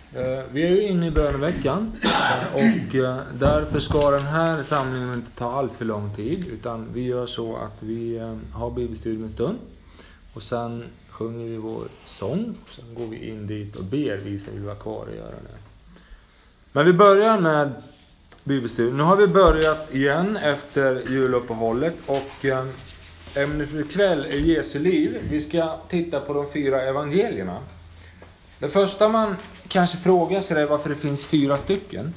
Vi är ju inne i böneveckan och därför ska den här samlingen inte ta allt för lång tid, utan vi gör så att vi har bibelstudium en stund och sen sjunger vi vår sång och sen går vi in dit och ber, vi som vill vara kvar och göra det. Men vi börjar med bibelstudium. Nu har vi börjat igen efter juluppehållet och ämnet för ikväll är Jesu liv. Vi ska titta på de 4 evangelierna. Det första man kanske frågar sig är varför det finns 4 stycken.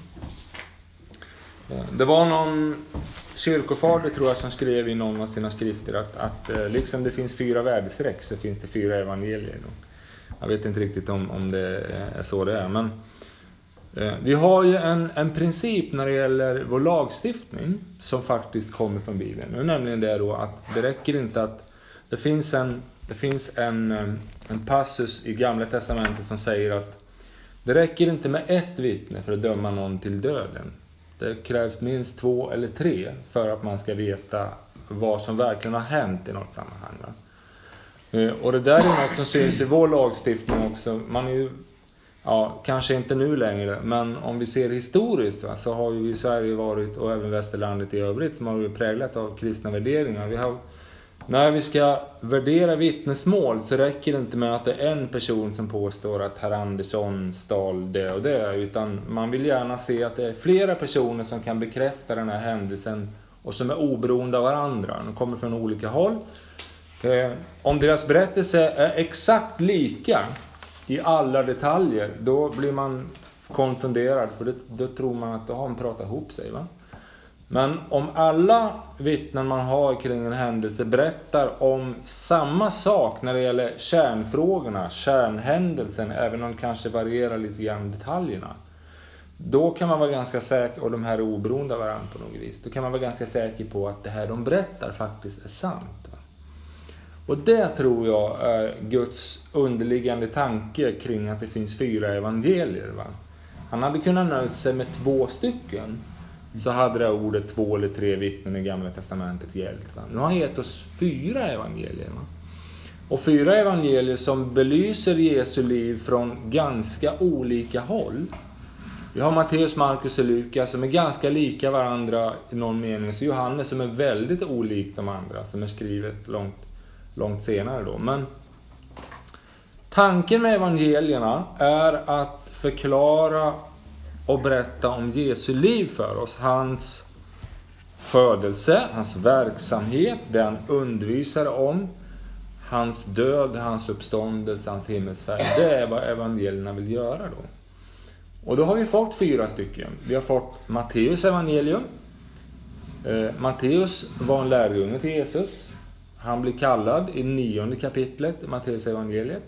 Det var någon kyrkofader, tror jag, som skrev i någon av sina skrifter att liksom det finns 4 väderstreck så finns det 4 evangelier. Jag vet inte riktigt om det är så det är, men vi har ju en princip när det gäller vår lagstiftning som faktiskt kommer från Bibeln. Och nämligen det då att det räcker inte att det finns en passus i Gamla testamentet som säger att det räcker inte med ett vittne för att döma någon till döden. Det krävs minst 2 eller 3 för att man ska veta vad som verkligen har hänt i något sammanhang. Och det där är något som syns i vår lagstiftning också. Man är ju, kanske inte nu längre, men om vi ser historiskt så har ju i Sverige varit, och även västerlandet i övrigt, som har vi präglat av kristna värderingar. När vi ska värdera vittnesmål så räcker det inte med att det är en person som påstår att herr Andersson stal det och det, utan man vill gärna se att det är flera personer som kan bekräfta den här händelsen och som är oberoende av varandra. De kommer från olika håll. Om deras berättelse är exakt lika i alla detaljer, då blir man konfunderad, för då tror man att då har de pratat ihop sig, va? Men om alla vittnen man har kring en händelse berättar om samma sak när det gäller kärnfrågorna, kärnhändelsen, även om det kanske varierar lite grann detaljerna, då kan man vara ganska säker, och de här är oberoende av varandra på något vis, då kan man vara ganska säker på att det här de berättar faktiskt är sant. Och det tror jag är Guds underliggande tanke kring att det finns 4 evangelier, va? Han hade kunnat nöja sig med 2 stycken, så hade det ordet 2 eller 3 vittnen i Gamla testamentet gällt, va? Nu har han gett oss 4 evangelier, va? Och 4 evangelier som belyser Jesu liv från ganska olika håll. Vi har Matteus, Markus och Lukas som är ganska lika varandra i någon mening, så Johannes som är väldigt olik de andra, som är skrivet långt senare då. Men tanken med evangelierna är att förklara och berätta om Jesu liv för oss. Hans födelse, hans verksamhet, det han undervisar om, hans död, hans uppståndelse, hans himmelsfärd. Det är vad evangelierna vill göra då. Och då har vi fått 4 stycken. Vi har fått Matteus evangelium. Matteus var en lärjunge till Jesus. Han blir kallad i 9:e kapitlet i Matteus evangeliet.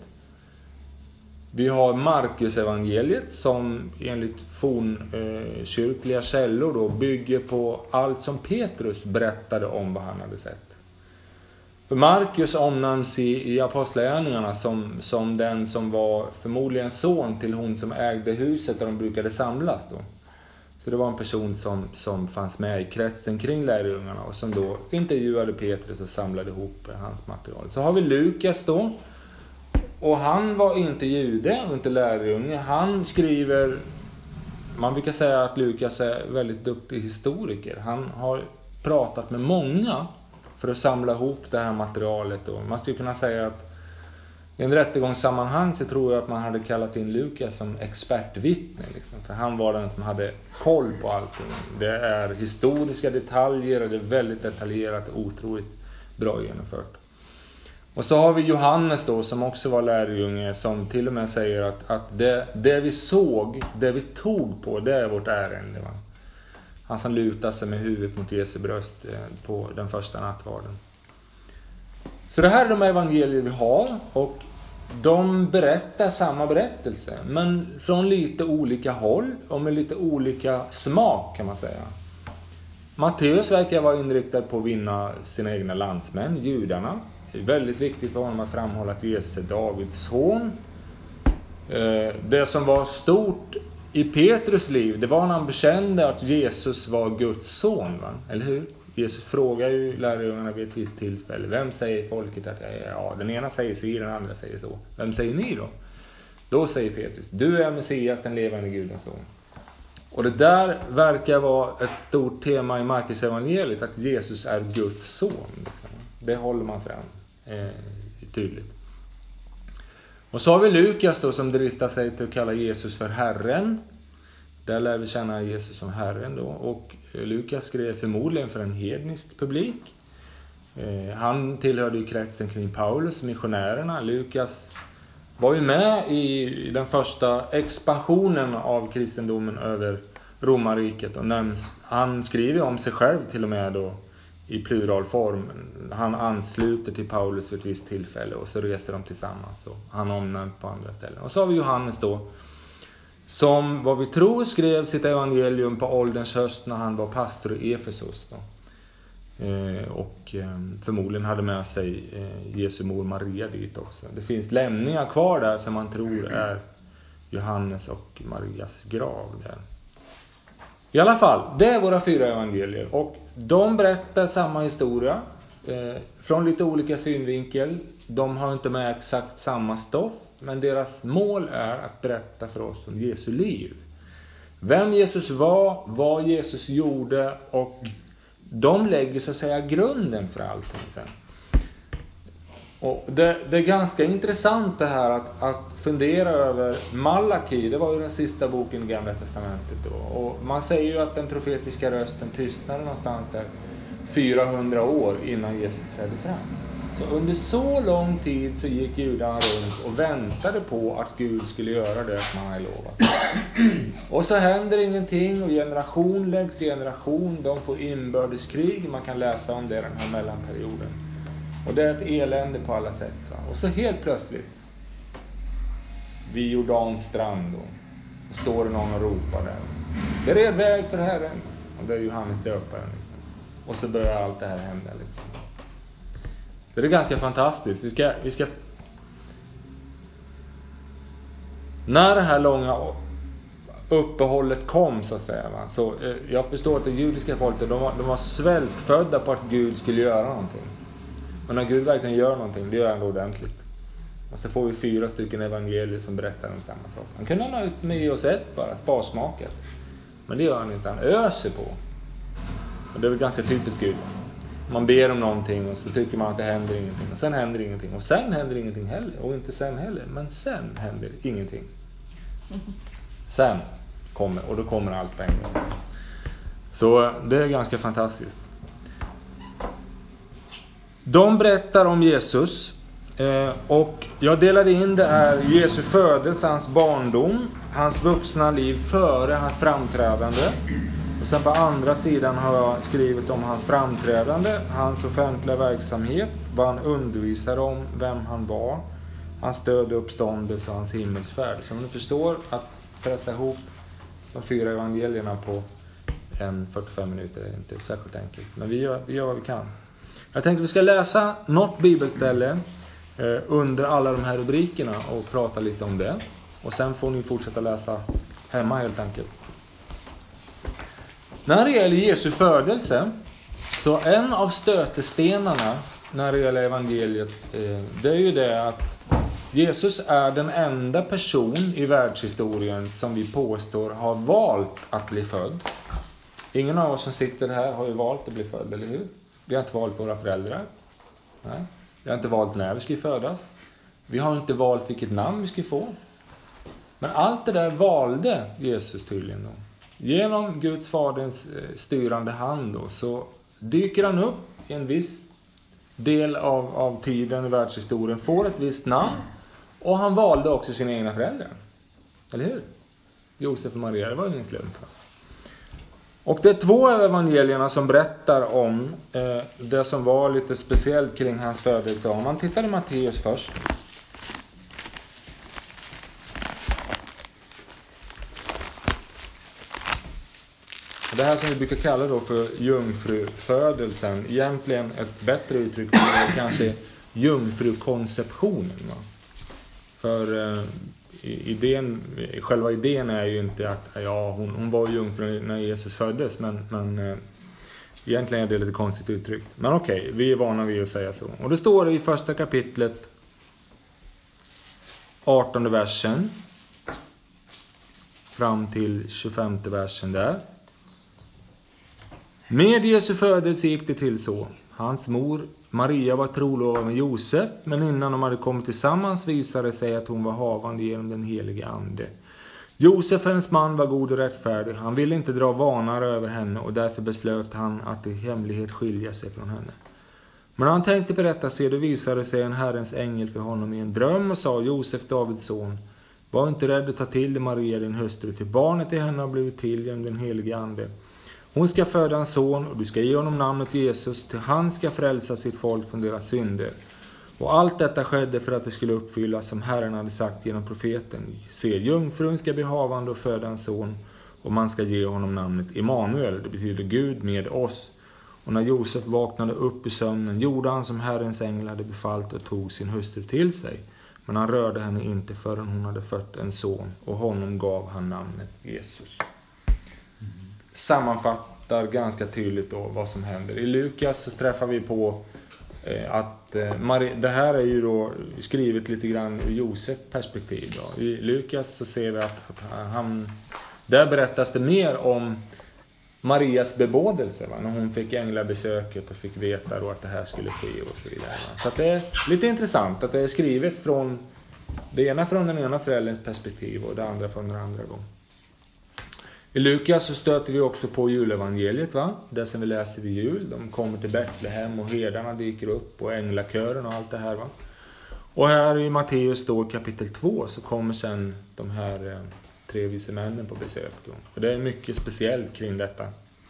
Vi har Markus evangeliet som enligt fornkyrkliga källor då bygger på allt som Petrus berättade om vad han hade sett. För Markus omnämns i apostlagärningarna som den som var förmodligen son till hon som ägde huset där de brukade samlas då. Så det var en person som fanns med i kretsen kring lärjungarna och som då intervjuade Petrus och samlade ihop hans material. Så har vi Lukas då. Och han var inte jude och inte lärjunge. Han skriver, man brukar säga att Lukas är väldigt duktig historiker. Han har pratat med många för att samla ihop det här materialet då. Man skulle kunna säga att i en rättegångssammanhang så tror jag att man hade kallat in Lukas som expertvittne liksom. För han var den som hade koll på allting. Det är historiska detaljer och det är väldigt detaljerat och otroligt bra genomfört. Och så har vi Johannes då som också var lärjunge, som till och med säger att det vi såg, det vi tog på, det är vårt ärende, va? Han som lutar sig med huvudet mot Jesu bröst på den första nattvarden. Så det här är de evangelier vi har, och de berättar samma berättelse, men från lite olika håll och med lite olika smak, kan man säga. Matteus verkar vara inriktad på att vinna sina egna landsmän, judarna. Det är väldigt viktigt för honom att framhålla att Jesus är Davids son. Det som var stort i Petrus liv, det var när han bekände att Jesus var Guds son, va? Eller hur? Jesus frågar ju lärjungarna vid ett visst tillfälle: vem säger folket att jag är? Ja, den ena säger så, den andra säger så. Vem säger ni då? Då säger Petrus, du är Messias, den levande Gudens son. Och det där verkar vara ett stort tema i Markus evangeliet, att Jesus är Guds son. Liksom. Det håller man fram tydligt. Och så har vi Lukas då, som dristar sig till att kalla Jesus för Herren. Där lär vi känna Jesus som Herren då. Och Lukas skrev förmodligen för en hednisk publik. Han tillhörde ju kretsen kring Paulus, missionärerna. Lukas var ju med i den första expansionen av kristendomen över romarriket. Och han skriver om sig själv till och med då i pluralform. Han ansluter till Paulus för ett visst tillfälle och så reser de tillsammans. Och han omnämns på andra ställen. Och så har vi Johannes då, som vad vi tror skrev sitt evangelium på ålderns höst när han var pastor i Efesos då. Och förmodligen hade med sig Jesu mor Maria dit också. Det finns lämningar kvar där som man tror är Johannes och Marias grav där. I alla fall, det är våra 4 evangelier. Och de berättar samma historia från lite olika synvinkel. De har inte med exakt samma stoff, men deras mål är att berätta för oss om Jesu liv. Vem Jesus var, vad Jesus gjorde, och de lägger så att säga grunden för allting sen. Och det är ganska intressant det här att fundera över Malaki. Det var ju den sista boken i Gamla testamentet då. Och man säger ju att den profetiska rösten tystnade någonstans där 400 år innan Jesus trädde fram. Så under så lång tid så gick judarna runt och väntade på att Gud skulle göra det som han hade lovat. Och så händer ingenting och generation läggs generation. De får inbördeskrig. Man kan läsa om det i den här mellanperioden. Och det är ett elände på alla sätt. Va? Och så helt plötsligt vid Jordans strand då, står det någon och ropar där. Bered väg för Herren. Och det är Johannes döparen. Liksom. Och så börjar allt det här hända. Liksom. Det är ganska fantastiskt. Vi ska när det här långa uppehållet kom så att säga. Va? Så jag förstår att det judiska folket de var svältfödda på att Gud skulle göra någonting. Och när Gud verkligen gör någonting, det gör han ordentligt. Och så får vi 4 stycken evangelier som berättar om samma sak. Han kunde ha nöjt med oss ett bara, sparsmakat. Men det gör han inte, han öser på. Och det är väl ganska typiskt Gud. Man ber om någonting och så tycker man att det händer ingenting. Och sen händer ingenting. Och sen händer ingenting heller. Och inte sen heller. Men sen händer ingenting. Sen kommer, och då kommer allt på en gång. Så det är ganska fantastiskt. De berättar om Jesus. Och jag delade in det här Jesu födelse, hans barndom, hans vuxna liv före hans framträdande. Och sen på andra sidan har jag skrivit om hans framträdande, hans offentliga verksamhet, vad han undervisar om, vem han var, hans död och uppståndelse och hans himmelsfärd. Så ni förstår att pressa ihop de 4 evangelierna på 45 minuter är inte särskilt enkelt. Men vi gör vad vi kan. Jag tänkte att vi ska läsa något bibelställe under alla de här rubrikerna och prata lite om det. Och sen får ni fortsätta läsa hemma helt enkelt. När det gäller Jesu födelse, så en av stötestenarna när det gäller evangeliet, det är ju det att Jesus är den enda person i världshistorien som vi påstår har valt att bli född. Ingen av oss som sitter här har ju valt att bli född, eller hur? Vi har inte valt våra föräldrar. Nej. Vi har inte valt när vi ska födas. Vi har inte valt vilket namn vi ska få. Men allt det där valde Jesus tydligen då. Genom Guds faderns styrande hand då, så dyker han upp i en viss del av tiden i världshistorien, får ett visst namn, och han valde också sina egna föräldrar. Eller hur? Josef och Maria, det var ingen slump. Och det är 2 av evangelierna som berättar om det som var lite speciellt kring hans födelse. Om man tittar i Matteus först. Det här som vi brukar kalla då för jungfrufödelsen. Egentligen ett bättre uttryck för kanske jungfrukonceptionen. Va? För själva idén är ju inte att hon var jungfru när Jesus föddes. Men egentligen är det lite konstigt uttryckt. Men okej, vi är vana vid att säga så. Och det står i första kapitlet 18 versen fram till 25 versen där. Med Jesu födelse gick det till så. Hans mor Maria var trolovad med Josef, men innan de hade kommit tillsammans visade det sig att hon var havande genom den helige ande. Josef, hennes man, var god och rättfärdig. Han ville inte dra vanar över henne, och därför beslöt han att i hemlighet skilja sig från henne. Men han tänkte på detta, se, det visade sig en Herrens ängel för honom i en dröm och sa: Josef, Davids son, var inte rädd att ta till dig Maria, din hustru, till barnet i henne har blivit till genom den helige ande. Hon ska föda en son, och du ska ge honom namnet Jesus, till han ska frälsa sitt folk från deras synder. Och allt detta skedde för att det skulle uppfyllas som Herren hade sagt genom profeten. Se, jungfrun ska bli havande och föda en son, och man ska ge honom namnet Immanuel, det betyder Gud med oss. Och när Josef vaknade upp i sömnen gjorde han som Herrens ängel hade befallt och tog sin hustru till sig. Men han rörde henne inte förrän hon hade fött en son, och honom gav han namnet Jesus. Sammanfattar ganska tydligt då vad som händer. I Lukas så träffar vi på att det här är ju då skrivet lite grann ur Josefs perspektiv då. I Lukas så ser vi att där berättas det mer om Marias bebådelse, när hon fick änglabesöket och fick veta då att det här skulle ske och så vidare. Så att det är lite intressant att det är skrivet från det ena från den ena förälderns perspektiv och det andra från den andra då. I Lukas så stöter vi också på julevangeliet, va? Det som vi läser vid jul. De kommer till Betlehem och herdarna dyker upp och änglakören och allt det här, va? Och här i Matteus då kapitel 2 så kommer sen de här 3 vise männen på besök då. Och det är mycket speciellt kring detta.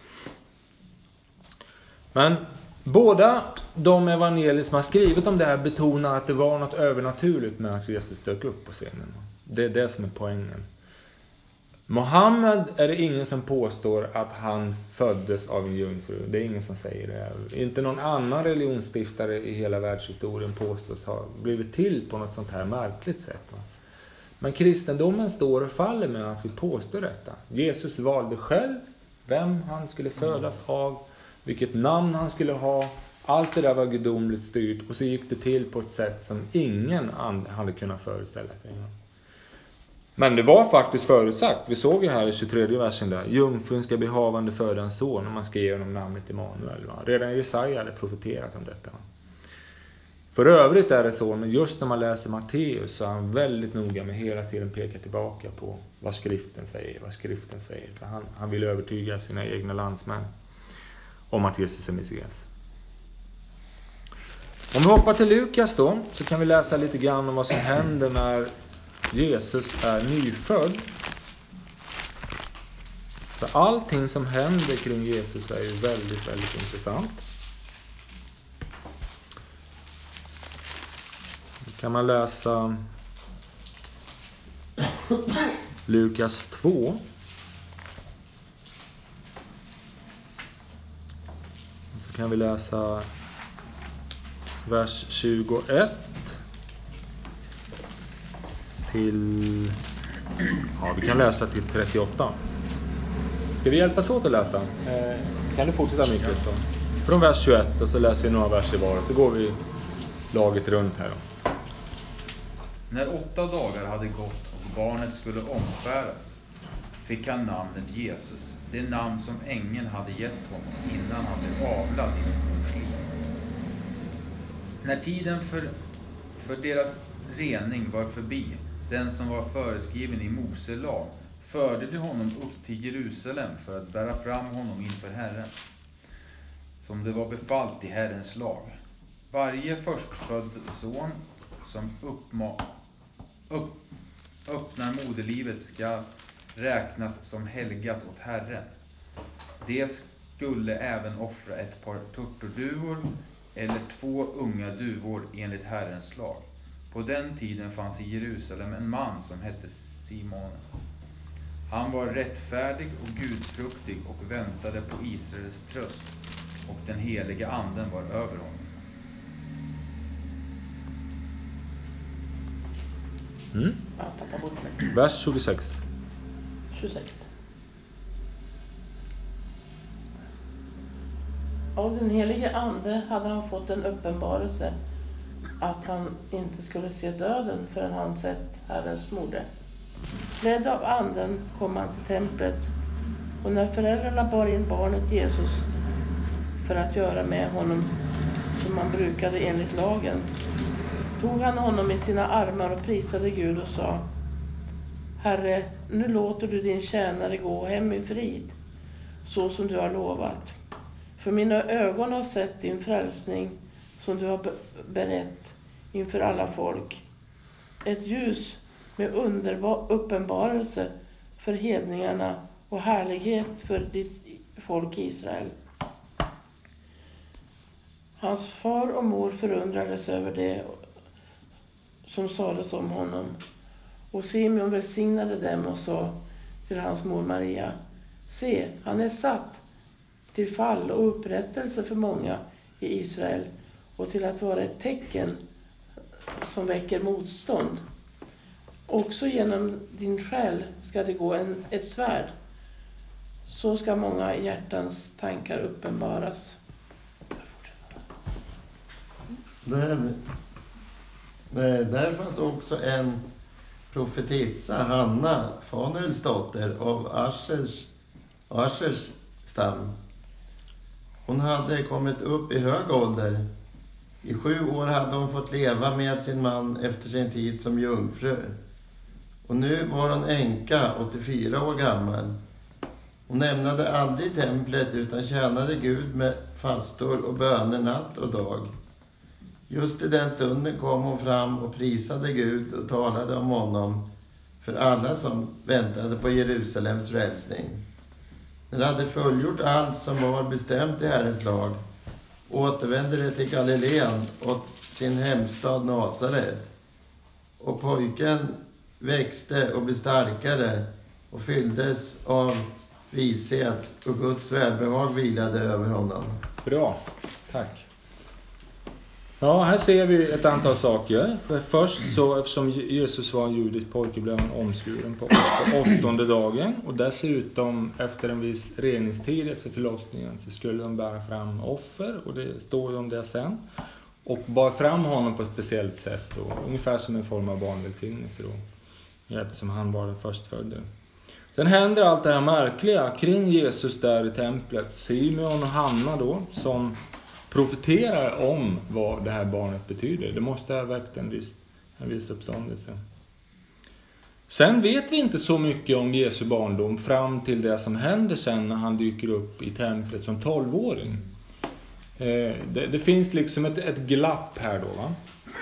Men båda de evangelier som har skrivit om det här betonar att det var något övernaturligt med att Jesus dök upp på scenen. Det är det som är poängen. Mohammed är det ingen som påstår att han föddes av en jungfru. Det är ingen som säger det. Inte någon annan religionsstiftare i hela världshistorien påstås ha blivit till på något sånt här märkligt sätt. Men kristendomen står och faller med att vi påstår detta. Jesus valde själv vem han skulle födas av, vilket namn han skulle ha. Allt det där var gudomligt styrt, och så gick det till på ett sätt som ingen hade kunnat föreställa sig. Men det var faktiskt förutsagt. Vi såg ju här i 23 versen där. Jungfrun ska bli havande föda en son, och man ska ge honom namnet Immanuel. Va? Redan Jesaja hade profeterat om detta. För övrigt är det så, men just när man läser Matteus så är han väldigt noga med hela tiden peka tillbaka på vad skriften säger. För han vill övertyga sina egna landsmän om att Jesus är Messias. Om vi hoppar till Lukas då, så kan vi läsa lite grann om vad som händer när Jesus är nyfödd. För allting som händer kring Jesus är ju väldigt, väldigt intressant. Då kan man läsa Lukas 2. Så kan vi läsa vers 21 till, ja, vi kan läsa till 38. Ska vi hjälpas åt att läsa? Kan du fortsätta mycket så? Från vers 21 och så läser vi några verser var, så går vi laget runt här då. När 8 dagar hade gått och barnet skulle omskäras fick han namnet Jesus, det namn som ängeln hade gett honom innan han blev avlad i sin mors liv. När tiden för deras rening var förbi, den som var föreskriven i Mose lag, förde de honom upp till Jerusalem för att bära fram honom inför Herren, som det var befallt i Herrens lag. Varje förstfödd son som öppnar moderlivet ska räknas som helgat åt Herren. Det skulle även offra ett par turturduvor eller 2 unga duvor enligt Herrens lag. På den tiden fanns i Jerusalem en man som hette Simon. Han var rättfärdig och gudfruktig och väntade på Israels tröst, och den heliga anden var över honom. Vers 26. Av den helige ande hade han fått en uppenbarelse att han inte skulle se döden förrän han sett Herrens moder. Ledd av anden kom han till templet, och när föräldrarna bar in barnet Jesus för att göra med honom som man brukade enligt lagen, tog han honom i sina armar och prisade Gud och sa: Herre, nu låter du din tjänare gå hem i frid, så som du har lovat. För mina ögon har sett din frälsning som du har berett inför alla folk. Ett ljus med underbar uppenbarelse för hedningarna och härlighet för ditt folk Israel. Hans far och mor förundrades över det som sades om honom. Och Simeon välsignade dem och sa till hans mor Maria: Se, han är satt till fall och upprättelse för många i Israel, och till att vara ett tecken som väcker motstånd. Också genom din själ ska det gå ett svärd. Så ska många hjärtans tankar uppenbaras. Där fanns också en profetissa, Hanna, Fanuels dotter av Aschers stam. Hon hade kommit upp i hög ålder. I 7 år hade hon fått leva med sin man efter sin tid som jungfru. Och nu var hon änka, 84 år gammal. Hon lämnade aldrig templet utan tjänade Gud med fastor och böner natt och dag. Just i den stunden kom hon fram och prisade Gud och talade om honom för alla som väntade på Jerusalems frälsning. När de hade fullgjort allt som var bestämt i Herrens lag, återvände de till Galileen och sin hemstad Nasaret. Och pojken växte och blev starkare och fylldes av vishet, och Guds välbehag vilade över honom. Bra, tack. Ja, här ser vi ett antal saker. För först så, eftersom Jesus var en judisk pojke, blev han omskuren på 8:e dagen. Och dessutom efter en viss reningstid efter förlossningen så skulle de bära fram offer. Och det står om det sen. Och bar fram honom på ett speciellt sätt. Då, ungefär som en form av barnvälsignelse då. Eftersom han var den förstfödde. Sen händer allt det här märkliga kring Jesus där i templet. Simeon och Hanna då, som profeterar om vad det här barnet betyder. Det måste ha väckt en viss uppståndelse. Sen vet vi inte så mycket om Jesu barndom fram till det som händer sen när han dyker upp i templet som 12-åring. Det finns liksom ett glapp här då, va?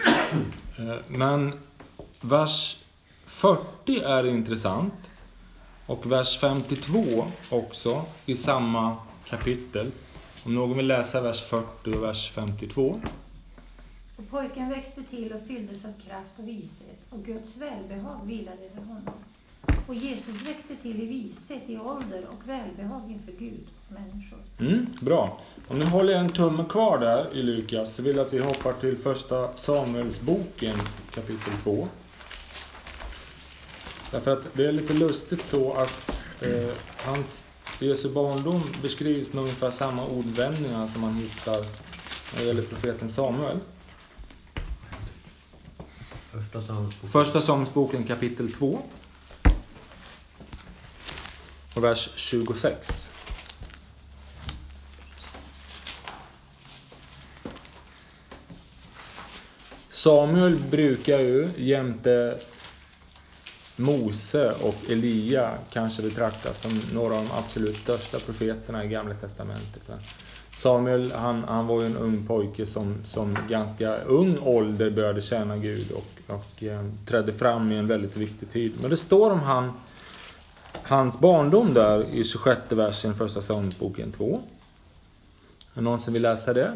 Men vers 40 är intressant. Och vers 52 också i samma kapitel. Om någon vill läsa vers 40 och vers 52. Och pojken växte till och fylldes av kraft och vishet, och Guds välbehag vilade över honom. Och Jesus växte till i vishet, i ålder och välbehag inför Gud och människor. Bra. Och nu håller jag en tumme kvar där i Lukas, så vill jag att vi hoppar till första Samuelsboken kapitel 2. Därför att det är lite lustigt så att hans Jesu barndom beskrivs med ungefär samma ordvändningar som man hittar när det gäller profeten Samuel. Första Samuelsboken kapitel 2 och vers 26. Samuel brukar ju jämte Mose och Elia kanske betraktas som några av de absolut största profeterna i Gamla testamentet. Samuel, han var ju en ung pojke som ganska ung ålder började tjäna Gud och trädde fram i en väldigt viktig tid. Men det står om hans barndom där i 26 versen första Samuelsboken 2. Är någon som vill läsa det?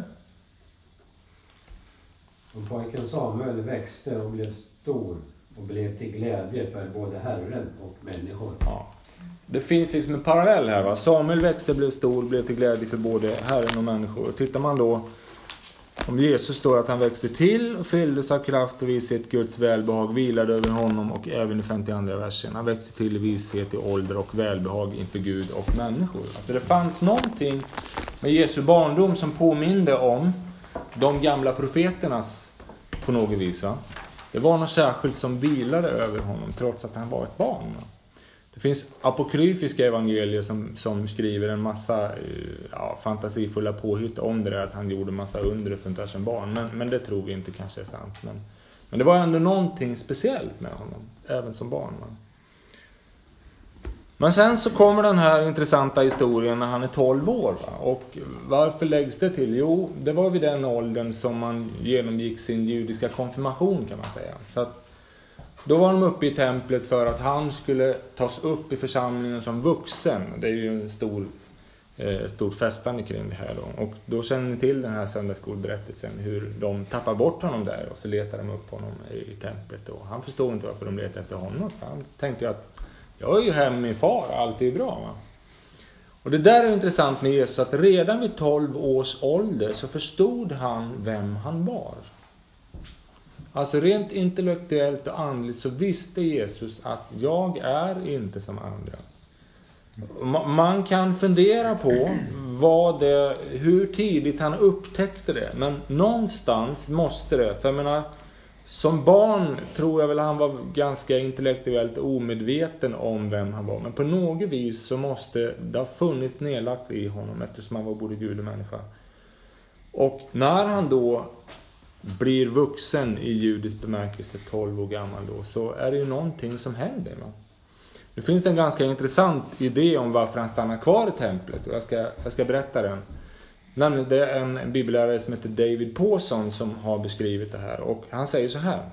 Och pojken Samuel växte och blev stor och blev till glädje för både Herren och människor. Ja. Det finns liksom en parallell här, va? Samuel växte, blev stor, blev till glädje för både Herren och människor. Och tittar man då om Jesus står att han växte till och fylldes av kraft och vishet, Guds välbehag vilade över honom, och även i 52 versen. Han växte till i vishet, i ålder och välbehag inför Gud och människor. Alltså det fanns någonting med Jesu barndom som påminde om de gamla profeternas på något vis. Va? Det var något särskilt som vilade över honom trots att han var ett barn. Va? Det finns apokryfiska evangelier som skriver en massa fantasifulla påhitt om det där, att han gjorde massa under och sånt där som barn. Men det tror vi inte kanske är sant. Men det var ändå någonting speciellt med honom, även som barn. Va? Men sen så kommer den här intressanta historien när han är 12 år. Va? Och varför läggs det till? Jo, det var vid den åldern som man genomgick sin judiska konfirmation, kan man säga. Så att då var de uppe i templet för att han skulle tas upp i församlingen som vuxen. Det är ju en stort festande kring det här då. Och då känner ni till den här söndagsskolberättelsen, hur de tappar bort honom där och så letar de upp honom i templet. Och han förstod inte varför de letar efter honom. Han tänkte att jag är ju hem med min far, allt är bra. Va? Och det där är intressant med Jesus, att redan vid 12 års ålder så förstod han vem han var. Alltså rent intellektuellt och andligt så visste Jesus att jag är inte som andra. Man kan fundera på hur tidigt han upptäckte det. Men någonstans måste det. För jag menar, som barn tror jag väl han var ganska intellektuellt omedveten om vem han var. Men på något vis så måste det ha funnits nedlagt i honom, eftersom han var både Gud och människa. Och när han då blir vuxen i judisk bemärkelse, 12 år gammal då, så är det ju någonting som händer. Va? Nu finns det en ganska intressant idé om varför han stannar kvar i templet. Och jag ska berätta den. Nämligen det är en bibellärare som heter David Pawson som har beskrivit det här. Och han säger så här.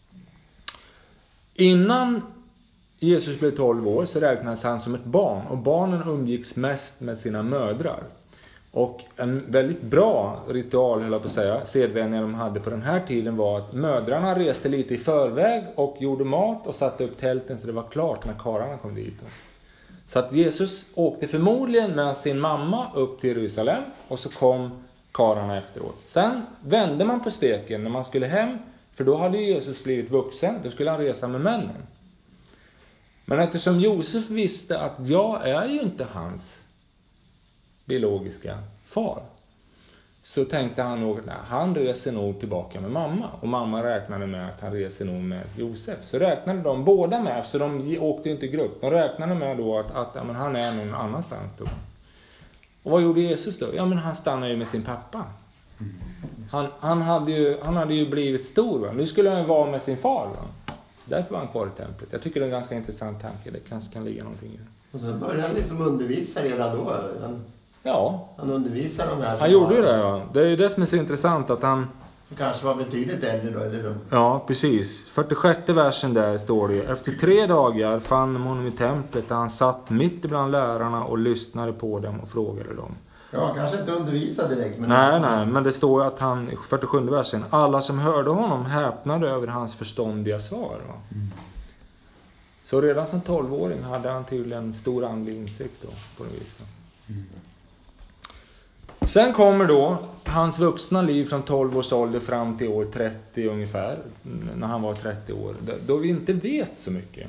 Innan Jesus blev 12 år så räknades han som ett barn. Och barnen umgicks mest med sina mödrar. Och en väldigt bra ritual, höll jag på att säga, sedvänja de hade på den här tiden var att mödrarna reste lite i förväg och gjorde mat och satte upp tälten så det var klart när karlarna kom dit. Så att Jesus åkte förmodligen med sin mamma upp till Jerusalem och så kom karlarna efteråt. Sen vände man på steken när man skulle hem, för då hade Jesus blivit vuxen, då skulle han resa med männen. Men eftersom Josef visste att jag är ju inte hans biologiska far, så tänkte han nog att han reser nog tillbaka med mamma. Och mamma räknade med att han reser nog med Josef. Så räknade de båda med, så de åkte inte i grupp. De räknade med då att han är någon annanstans då. Och vad gjorde Jesus då? Ja, men han stannade ju med sin pappa. Han hade ju blivit stor. Va? Nu skulle han vara med sin far. Va? Därför var han kvar i templet. Jag tycker det är en ganska intressant tanke. Det kanske kan ligga någonting i det. Och så började han liksom undervisa redan då. Han undervisar de här. Han gjorde ju det, ja. Det är ju det som är så intressant att han kanske var betydligt äldre då, eller då? Ja, precis. 46 versen där står det. Efter 3 dagar fann de honom i templet där han satt mitt ibland lärarna och lyssnade på dem och frågade dem. Ja, kanske inte undervisade direkt. Men nej, men det står att han, 47 versen, alla som hörde honom häpnade över hans förståndiga svar. Va? Mm. Så redan som 12-åring hade han tydligen stor andlig insikt då, på det viset. Mm. Sen kommer då hans vuxna liv från 12 års ålder fram till år 30 ungefär, när han var 30 år, då vi inte vet så mycket.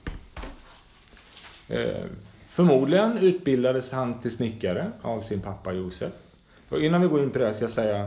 Förmodligen utbildades han till snickare av sin pappa Josef. Och innan vi går in på det ska jag säga,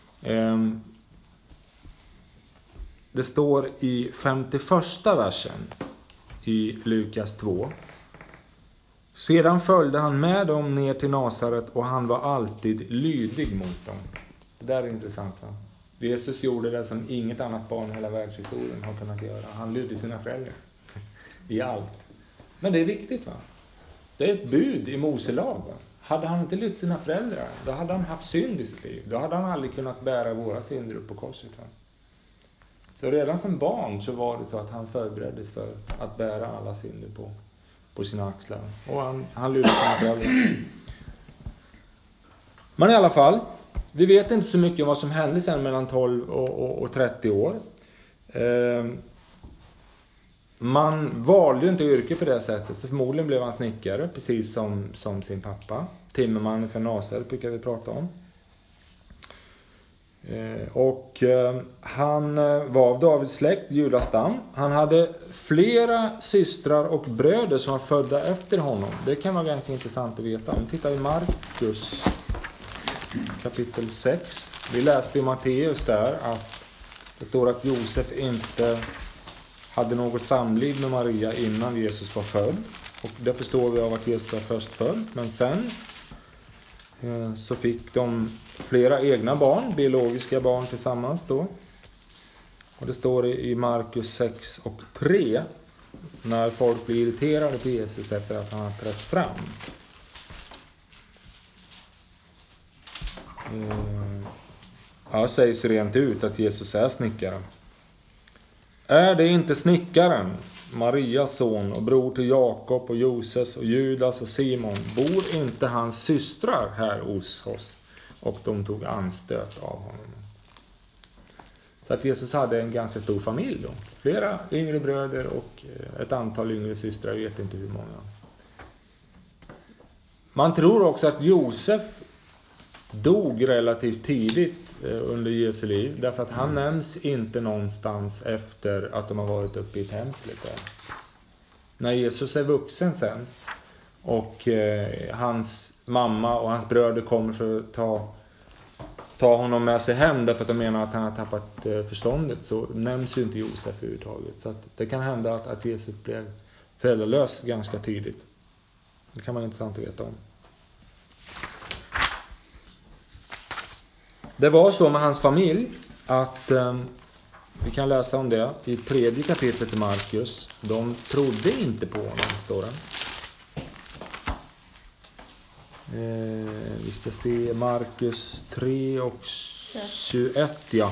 det står i 51 versen i Lukas 2. Sedan följde han med dem ner till Nasaret och han var alltid lydig mot dem. Det där är intressant, va? Jesus gjorde det som inget annat barn i hela världshistorien har kunnat göra. Han lydde sina föräldrar i allt. Men det är viktigt, va? Det är ett bud i Mose lag, va? Hade han inte lytt sina föräldrar, då hade han haft synd i sitt liv. Då hade han aldrig kunnat bära våra synder upp på korset, va? Så redan som barn så var det så att han förbereddes för att bära alla synder på sina axlar. Och han lydde sina föräldrar. Men i alla fall, vi vet inte så mycket om vad som hände sen mellan 12 och 30 år. Man valde ju inte yrke på det sättet. Så förmodligen blev han snickare, precis som sin pappa. Timmermannen för Nasaret brukar vi prata om. Och han var av Davids släkt, Judas stam. Han hade flera systrar och bröder som var födda efter honom. Det kan vara ganska intressant att veta. Om vi tittar i Markus kapitel 6. Vi läste i Matteus där att Det står att Josef inte hade något samliv med Maria innan Jesus var född. Och det förstår vi av att Jesus var först född. Men sen så fick de flera egna barn, biologiska barn tillsammans då. Och det står i Markus 6 och 3, när folk blir irriterade på Jesus efter att han har trätt fram. Ja, sägs rent ut att Jesus är snickaren. Är det inte snickaren, Marias son och bror till Jakob och Joses och Judas och Simon, bor inte hans systrar här hos oss? Och de tog anstöt av honom. Så att Jesus hade en ganska stor familj då. Flera yngre bröder och ett antal yngre systrar, jag vet inte hur många. Man tror också att Josef dog relativt tidigt under Jesu liv. Därför att han nämns inte någonstans efter att de har varit uppe i templet där. När Jesus är vuxen sen och hans mamma och hans bröder kommer för att ta honom med sig hem därför att de menar att han har tappat förståndet, så nämns ju inte Josef överhuvudtaget. Så att det kan hända att Jesus blev föräldralös ganska tidigt. Det kan man intressant att veta om. Det var så med hans familj att vi kan läsa om det i 3:e kapitlet i Markus. De trodde inte på honom, står det. Vi ska se Markus 3 och 21, ja.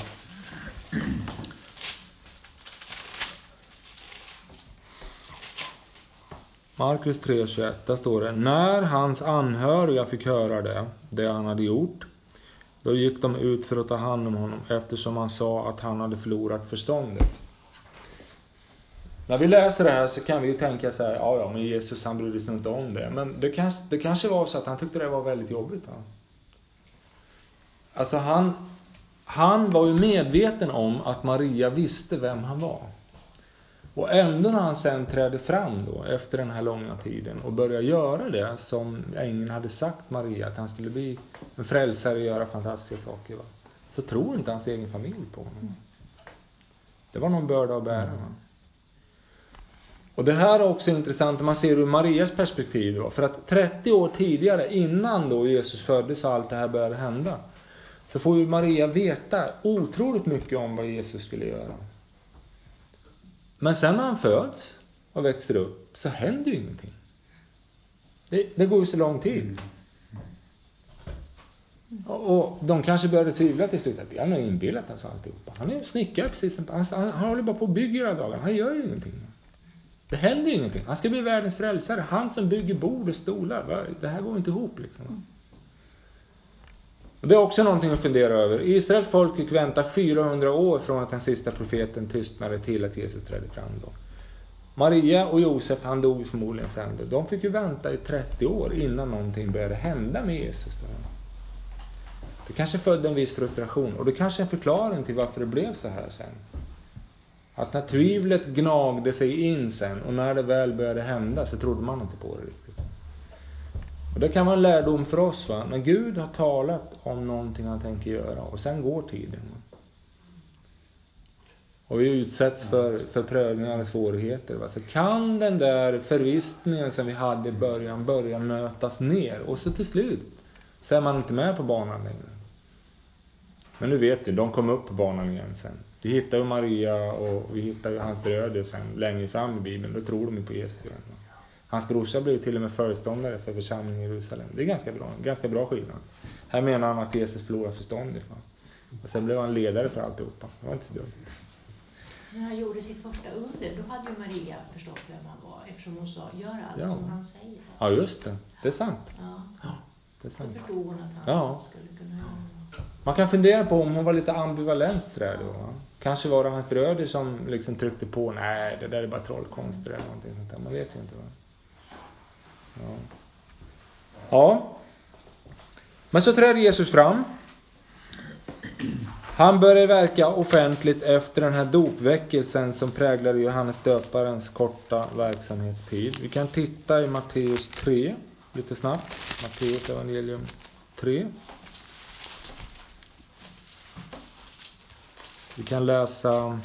Markus 3 och 21, där står det: när hans anhöriga fick höra det han hade gjort, då gick de ut för att ta hand om honom, eftersom han sa att han hade förlorat förståndet. När vi läser det här så kan vi ju tänka så här: ja, men Jesus, han brydde sig inte om det. Men det kanske var så att han tyckte det var väldigt jobbigt. Va? Alltså han var ju medveten om att Maria visste vem han var. Och ändå när han sen trädde fram då, efter den här långa tiden, och började göra det som ängeln hade sagt Maria, att han skulle bli en frälsare och göra fantastiska saker, va? Så tror inte hans egen familj på honom. Det var någon börda att bära. Va? Och det här är också intressant om man ser ur Marias perspektiv då. För att 30 år tidigare, innan då Jesus föddes och allt det här började hända, så får ju Maria veta otroligt mycket om vad Jesus skulle göra. Men sen när han föds och växer upp så händer ju ingenting. Det går ju så lång tid. Och de kanske började tvivla till slut att han har inbillat sig alltihopa. Han är snickare precis som han håller bara på att bygga hela dagen. Han gör ju ingenting. Det händer ingenting. Han ska bli världens frälsare. Han som bygger bord och stolar. Det här går inte ihop liksom. Och det är också någonting att fundera över. Israels folk fick vänta 400 år från att den sista profeten tystnade till att Jesus trädde fram då. Maria och Josef, han dog förmodligen sen då. De fick ju vänta i 30 år innan någonting började hända med Jesus då. Det kanske födde en viss frustration. Och det kanske är en förklaring till varför det blev så här sen. Att när tvivlet gnagde sig in sen och när det väl började hända så trodde man inte på det riktigt. Och det kan vara en lärdom för oss, va? När Gud har talat om någonting han tänker göra och sen går tiden. Och vi utsätts för prövningar och svårigheter, va? Så kan den där förvissningen som vi hade i början börja nötas ner. Och så till slut så är man inte med på banan längre. Men nu vet du, de kom upp på banan igen sen. Vi hittar ju Maria och vi hittar ju hans bröder sen längre fram i Bibeln. Då tror de ju på Jesus igen. Hans brorsa blev till och med föreståndare för församlingen i Jerusalem. Det är ganska bra skillnad. Här menar han att Jesus förlorar förståndet. Och sen blev han ledare för alltihopa. Det var inte så dumt. När han gjorde sitt första under, då hade ju Maria förstått vem han var. Eftersom hon sa, gör allt som han säger. Ja, just det. Det är sant. Ja. Det är sant. Då förstod hon att han skulle kunna göra. Man kan fundera på om hon var lite ambivalent där då. Va? Kanske var det hans bröder som liksom tryckte på, nej, det där är bara trollkonster eller någonting sånt där. Man vet ju inte, va. Ja. Men så trädde Jesus fram. Han började verka offentligt efter den här dopväckelsen som präglade Johannes döparens korta verksamhetstid. Vi kan titta i Matteus 3 lite snabbt. Matteus evangelium 3. Vi kan läsa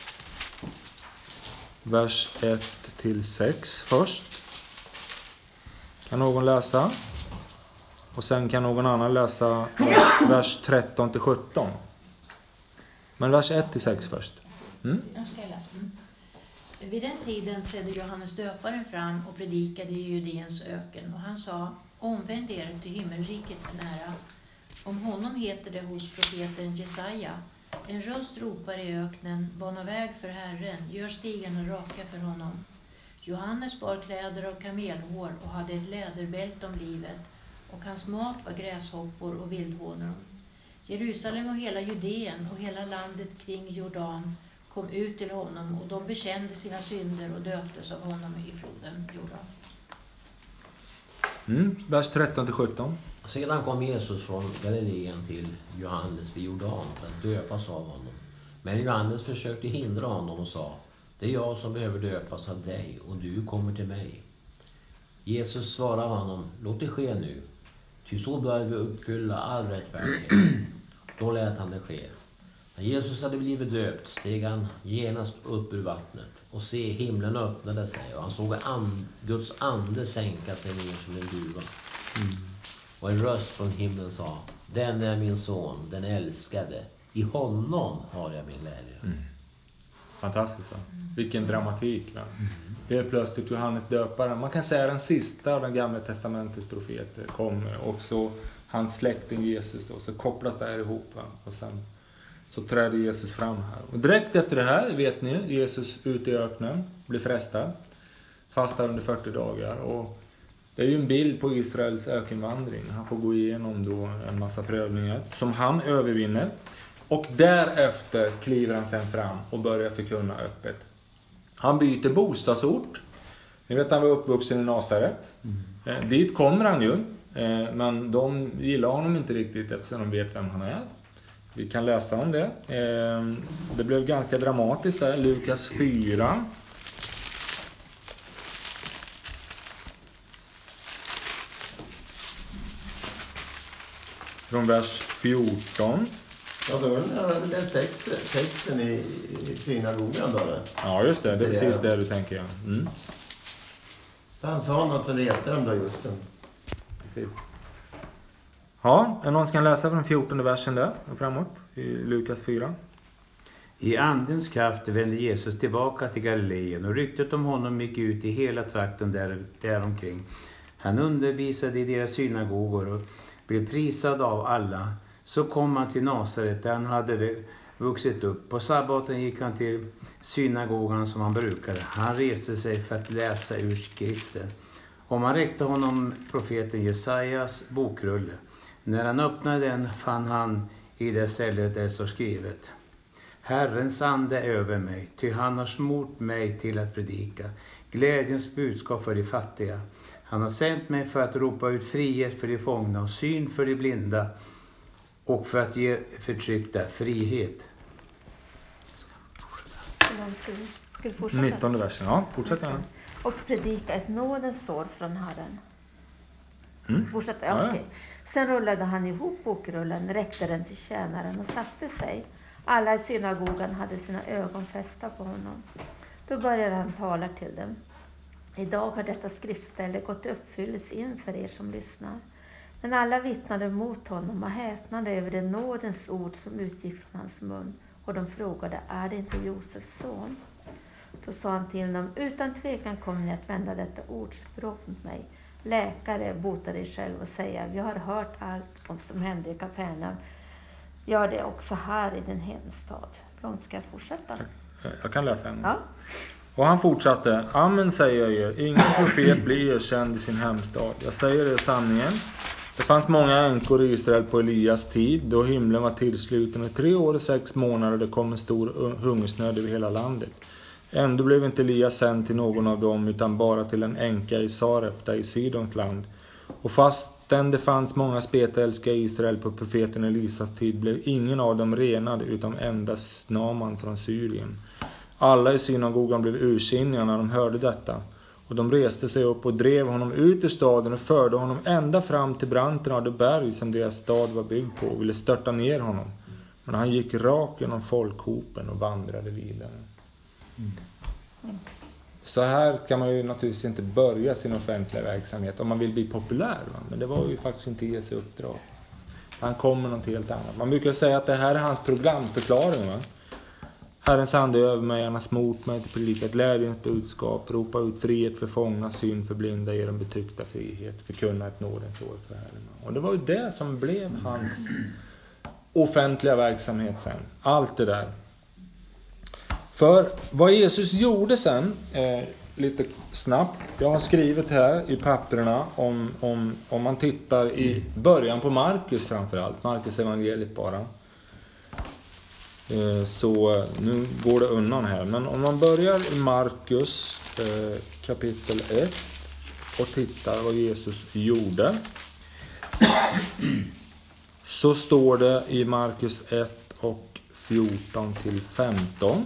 vers 1-6 först. Kan någon läsa? Och sen kan någon annan läsa vers 13-17. Men vers 1-6 först. Jag ska läsa. Vid den tiden trädde Johannes döparen fram och predikade i Judeens öken. Och han sa, omvänd er till himmelriket är nära. Om honom heter det hos profeten Jesaja. En röst ropar i öknen, bana väg för Herren, gör stigen raka för honom. Johannes bar kläder av kamelhår och hade ett läderbälte om livet, och hans mat var gräshoppor och vildhonor. Jerusalem och hela Judeen och hela landet kring Jordan kom ut till honom, och de bekände sina synder och döptes av honom i floden Jordan. Vers 13-17. Sedan kom Jesus från Galileen till Johannes vid Jordan för att döpas av honom. Men Johannes försökte hindra honom och sa, det är jag som behöver döpas av dig, och du kommer till mig. Jesus svarade honom, låt det ske nu, ty så bör vi uppfylla all rättfärdighet. Då lät han det ske. När Jesus hade blivit döpt steg han genast upp ur vattnet, och se, himlen öppnade sig, och han såg Guds ande sänka sig ner som en duva. Och en röst från himlen sa, den är min son, den älskade, i honom har jag min glädje. Fantastiskt, va? Vilken dramatik, va? Helt plötsligt Johannes döparen, man kan säga den sista av den gamla testamentets profeter kommer, och så hans släkting Jesus då, så kopplas det här ihop, va? Och sen så träder Jesus fram här. Och direkt efter det här, vet ni, Jesus ute i öknen, blir frestad, fastar under 40 dagar, och det är ju en bild på Israels ökenvandring. Han får gå igenom då en massa prövningar som han övervinner. Och därefter kliver han sen fram och börjar förkunna öppet. Han byter bostadsort. Ni vet, han var uppvuxen i Nasaret. Dit kommer han ju. Men de gillar honom inte riktigt eftersom de vet vem han är. Vi kan läsa om det. Det blev ganska dramatiskt där. Lukas 4. Från vers 14. Ja, då är det den texten i synagogan då. Ja, just det. Det är precis det du tänker, ja. Han sa något som retade dem då just den. Precis. Ja, är någon som kan läsa från 14:e versen där och framåt i Lukas 4. I andens kraft vände Jesus tillbaka till Galileen, och ryktet om honom gick ut i hela trakten däromkring. Han undervisade i deras synagogor och blev prisad av alla. Så kom han till Nasaret där han hade vuxit upp. På sabbaten gick han till synagogan som han brukade. Han reste sig för att läsa ur skriften. Och man räckte honom profeten Jesajas bokrulle. När han öppnade den fann han i det stället där så skrivet: Herrens ande är över mig, ty han har smort mig till att predika glädjens budskap för de fattiga. Han har sänt mig för att ropa ut frihet för de fångna och syn för de blinda, och för att ge förtryckta frihet. Ska vi fortsätta? 19:e versen, ja, fortsätt gärna. Och predika ett nådens ord från Herren. Fortsätta, ja, okej. Sen rullade han ihop bokrullen, räckte den till tjänaren och satte sig. Alla i synagogan hade sina ögon fästa på honom. Då började han tala till dem. Idag har detta skriftställe gått uppfyllelse inför er som lyssnar. Men alla vittnade mot honom och häpnade över det nådens ord som utgick från hans mun. Och de frågade, är det inte Josefs son? Då sa han till dem, utan tvekan kommer ni att vända detta ordspråk mot mig. Läkare, bota dig själv och säga, vi har hört allt om som hände i Kapernaum. Gör det också här i din hemstad. Långt ska jag fortsätta? Jag kan läsa en. Ja. Och han fortsatte, amen säger jag er, ingen profet blir erkänd i sin hemstad. Jag säger det sanningen. Det fanns många änkor i Israel på Elias tid, då himlen var tillsluten. I 3 år och 6 månader det kom en stor hungersnöd över hela landet. Ändå blev inte Elias sänd till någon av dem, utan bara till en änka i Sarepta i Sidons land. Och fastän det fanns många spetälska i Israel på profeten Elisas tid, blev ingen av dem renad utan endast Naaman från Syrien. Alla i synagogan blev ursinniga när de hörde detta. Och de reste sig upp och drev honom ut ur staden och förde honom ända fram till branten av det berg som deras stad var byggd på och ville störta ner honom. Men han gick rakt genom folkhopen och vandrade vidare. Så här kan man ju naturligtvis inte börja sin offentliga verksamhet om man vill bli populär. Va? Men det var ju faktiskt inte Jesu uppdrag. Han kommer något helt annat. Man brukar säga att det här är hans programförklaring. Va? Herrens ande är över mig, han har smort mig till predika glädjens budskap, ropa ut frihet för fångna, syn för blinda, ge dem betryckta frihet, förkunna ett nådens år för Herren. Och det var ju det som blev hans offentliga verksamhet sen. Allt det där. För vad Jesus gjorde sen, lite snabbt, jag har skrivit här i papperna om man tittar i början på Markus framförallt, Markus evangeliet bara. Så nu går det undan här. Men om man börjar i Markus kapitel 1 och tittar vad Jesus gjorde, så står det i Markus 1 och 14 till 15.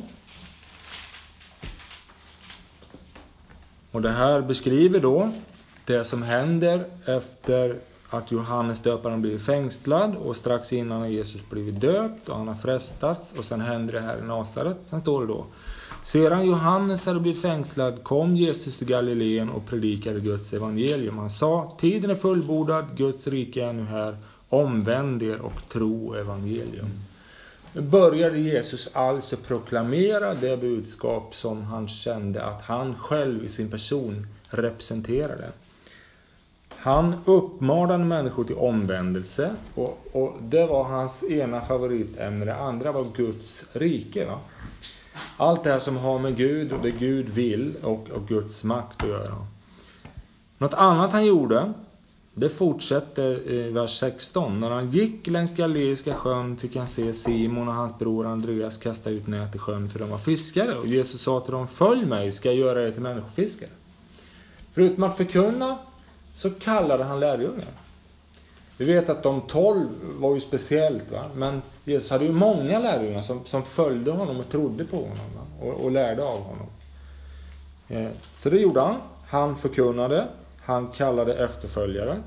Och det här beskriver då det som händer efter att Johannes döparen blivit fängslad och strax innan har Jesus blivit döpt och han har frestats, och sen händer det här i Nasaret. Sen står det då: sedan Johannes hade blivit fängslad kom Jesus till Galileen och predikade Guds evangelium. Han sa: tiden är fullbordad, Guds rike är nu här, omvänd er och tro evangelium. Nu började Jesus alltså proklamera det budskap som han kände att han själv i sin person representerade. Han uppmanade människor till omvändelse, och det var hans ena favoritämne. Det andra var Guds rike. Va? Allt det här som har med Gud och det Gud vill och Guds makt att göra. Något annat han gjorde, det fortsätter i vers 16. När han gick längs Galileiska sjön fick han se Simon och hans bror Andreas kasta ut nät i sjön, för de var fiskare. Och Jesus sa till dem: följ mig, ska jag göra er till människofiskare. Förutom att förkunna så kallade han lärjungar. Vi vet att de 12 var ju speciellt, va? Men Jesus hade ju många lärjungar som följde honom och trodde på honom, va? Och lärde av honom. Så det gjorde han. Han förkunnade. Han kallade efterföljare.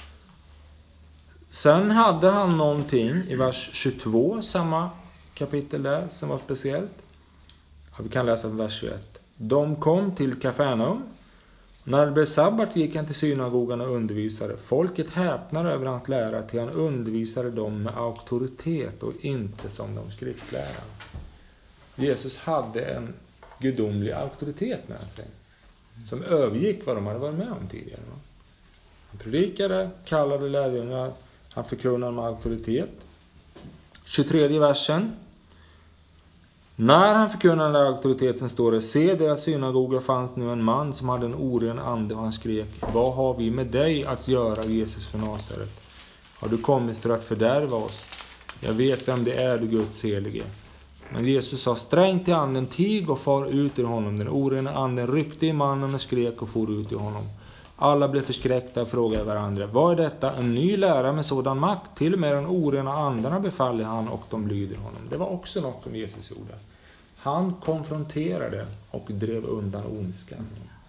Sen hade han någonting i vers 22, samma kapitel där, som var speciellt. Ja, vi kan läsa vers 21. De kom till Kafarnaum. När det blev sabbat gick han till synagogan och undervisade. Folket häpnade över hans lära, till han undervisade dem med auktoritet och inte som de skriftlärare. Jesus hade en gudomlig auktoritet med sig, som övergick vad de hade varit med om tidigare. Han predikade, kallade lärjungar, han förkunnade med auktoritet. 23 versen. När han förkunnade auktoriteten står det: se, deras synagoga fanns nu en man som hade en oren ande, och han skrek: vad har vi med dig att göra, Jesus från Nasaret? Har du kommit för att fördärva oss? Jag vet vem det är, du Guds helige. Men Jesus sa strängt till anden: tig och far ut ur honom. Den orena anden ryckte i mannen och skrek och for ut ur honom. Alla blev förskräckta och frågade varandra: vad är detta? En ny lära med sådan makt? Till och med den orena andarna befaller han och de lyder honom. Det var också något som Jesus gjorde. Han konfronterade och drev undan ondskan.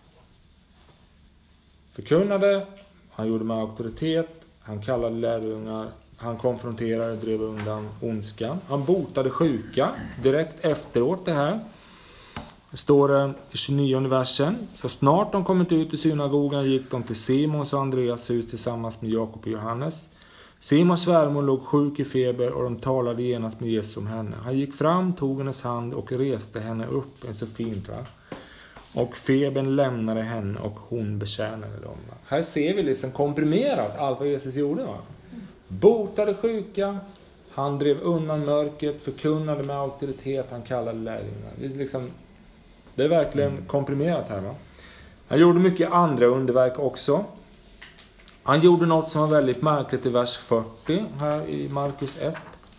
Förkunnade, han gjorde med auktoritet, han kallade lärjungar, han konfronterade, drev undan ondskan. Han botade sjuka direkt efteråt det här. Det står det i 29 versen. Så snart de kommit ut i synagogan gick de till Simons och Andreas hus tillsammans med Jakob och Johannes. Simons svärmor låg sjuk i feber och de talade genast med Jesus om henne. Han gick fram, tog hennes hand och reste henne upp. En så fint, va? Och febern lämnade henne och hon betjänade dem. Va? Här ser vi liksom komprimerat allt vad Jesus gjorde, va? Botade sjuka, han drev undan mörkret, förkunnade med auktoritet, han kallade lärjungar. Det är verkligen komprimerat här, va? Han gjorde mycket andra underverk också. Han gjorde något som var väldigt märkligt i vers 40 här i Markus 1.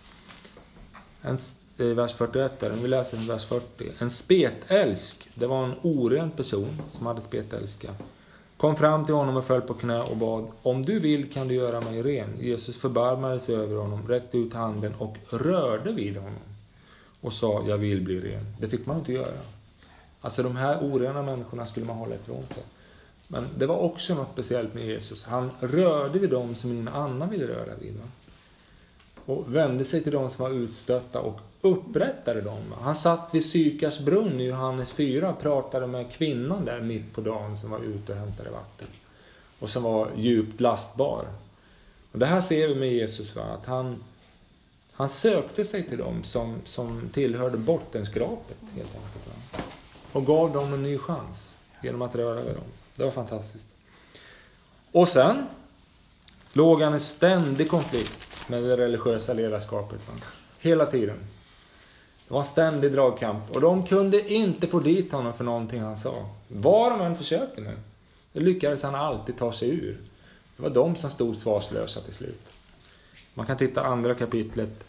I vers 41 där, vi läser i vers 40. En spetälsk, det var en oren person som hade spetälska, kom fram till honom och föll på knä och bad: om du vill kan du göra mig ren. Jesus förbarmade sig över honom, räckte ut handen och rörde vid honom och sa: jag vill bli ren. Det fick man inte göra. Alltså de här orena människorna skulle man hålla ifrån sig. Men det var också något speciellt med Jesus. Han rörde vid dem som ingen annan ville röra vid. Va? och vände sig till de som var utstötta och upprättade dem. Han satt vid Sykars brunn i Johannes 4 och pratade med kvinnan där mitt på dagen som var ute och hämtade vatten. Och som var djupt lastbar. Och det här ser vi med Jesus, va? Att han sökte sig till dem som tillhörde bottenskrapet helt enkelt, va? Och gav dem en ny chans genom att röra vid dem. Det var fantastiskt. Och sen låg han i ständig konflikt med det religiösa ledarskapet, va? Hela tiden. Det var en ständig dragkamp. Och de kunde inte få dit honom för någonting han sa. Var de än försökte nu, det lyckades han alltid ta sig ur. Det var de som stod svarslösa till slut. Man kan titta andra kapitlet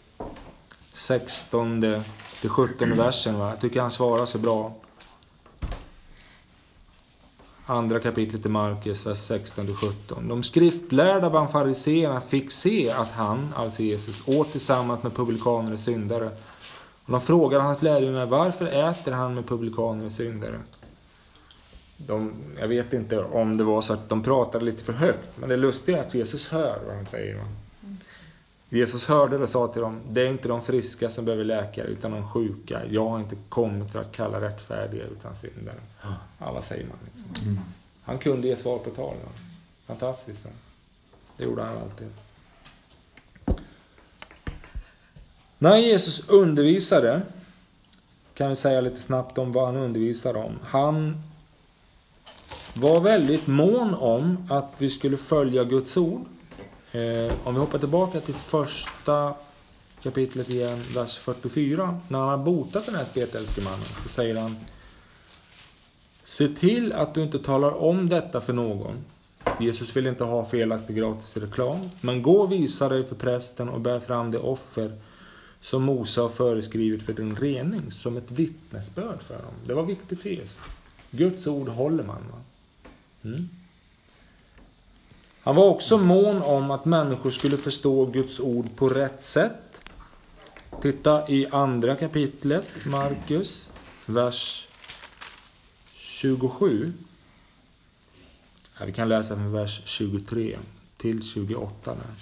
16 till 17 versen, va? Jag tycker han svarar så bra. Andra kapitlet i Markus, vers 16 till 17. De skriftlärda bland fariseerna fick se att han, alltså Jesus, åt tillsammans med publikaner och syndare. Och de frågade hans lärjungar, varför äter han med publikaner och syndare? Jag vet inte om det var så att de pratade lite för högt. Men det lustiga är att Jesus hör vad de säger. Jesus hörde och sa till dem, det är inte de friska som behöver läkare utan de sjuka. Jag har inte kommit för att kalla rättfärdiga utan syndare. Ja, vad säger man liksom? Han kunde ge svar på tal. Va? Fantastiskt. Va? Det gjorde han alltid. När Jesus undervisade, kan vi säga lite snabbt om vad han undervisade om. Han var väldigt mån om att vi skulle följa Guds ord. Om vi hoppar tillbaka till första kapitlet igen, vers 44. När han har botat den här spetälske mannen så säger han, se till att du inte talar om detta för någon. Jesus vill inte ha felaktig gratis reklam. Men gå och visa dig för prästen och bär fram det offer som Mose har föreskrivit för din rening som ett vittnesbörd för dem. Det var viktigt för Jesus. Guds ord håller man, va? Han var också mån om att människor skulle förstå Guds ord på rätt sätt. Titta i andra kapitlet, Markus, vers 27. Vi kan läsa från vers 23 till 28 där.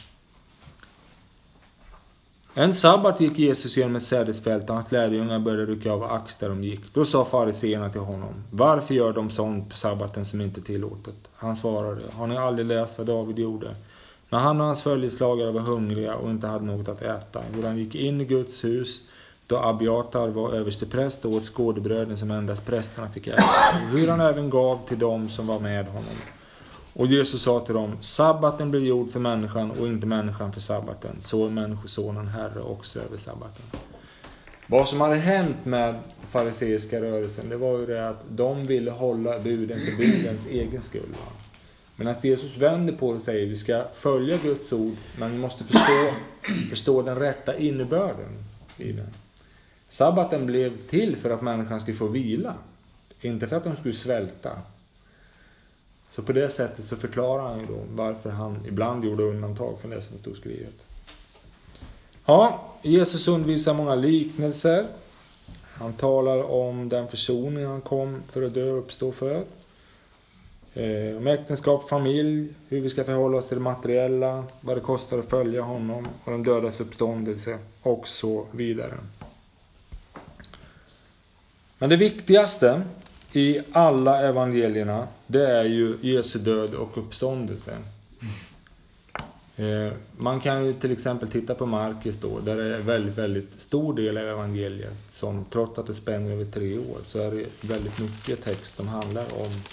En sabbat gick Jesus genom ett sädesfält och hans lärjungar började rycka av ax där de gick. Då sa fariseerna till honom, varför gör de sånt på sabbaten som inte är tillåtet? Han svarade, har ni aldrig läst vad David gjorde? När han och hans följeslagare var hungriga och inte hade något att äta. Hur han gick in i Guds hus då Abiatar var överstepräst och åt skådebröden som endast prästerna fick äta. Hur han även gav till dem som var med honom. Och Jesus sa till dem, sabbaten blev gjord för människan och inte människan för sabbaten. Så är människosonen herre också över sabbaten. Vad som hade hänt med fariseiska rörelsen, det var ju det att de ville hålla buden för budens egen skull. Men att Jesus vänder på det och säger, vi ska följa Guds ord, men vi måste förstå den rätta innebörden i den. Sabbaten blev till för att människan skulle få vila, inte för att de skulle svälta. Så på det sättet så förklarar han ju då varför han ibland gjorde undantag från det som stod skrivet. Ja, Jesus undervisar många liknelser. Han talar om den försoning han kom för att dö och uppstå för. Om äktenskap, familj, hur vi ska förhålla oss till det materiella, vad det kostar att följa honom och den dödas uppståndelse och så vidare. Men det viktigaste i alla evangelierna, det är ju Jesu död och uppståndelse. Man kan ju till exempel titta på Markus då, där det är väldigt, väldigt stor del av evangeliet som trots att det spänner över 3 år så är det väldigt mycket text som handlar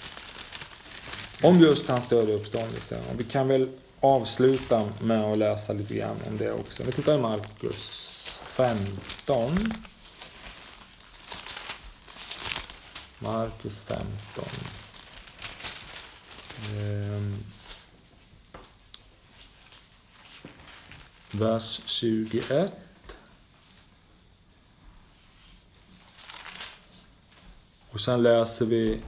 om just hans död och uppståndelse. Och vi kan väl avsluta med att läsa lite grann om det också. Vi tittar i Markus 15. Markus 15. Vers 21. Och sen läser vi